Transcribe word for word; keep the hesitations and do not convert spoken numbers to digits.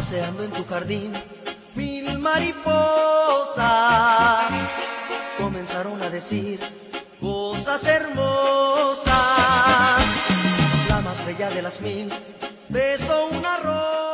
paseando en tu jardín, mil mariposas comenzaron a decir cosas hermosas. La más bella de las mil besó una rosa.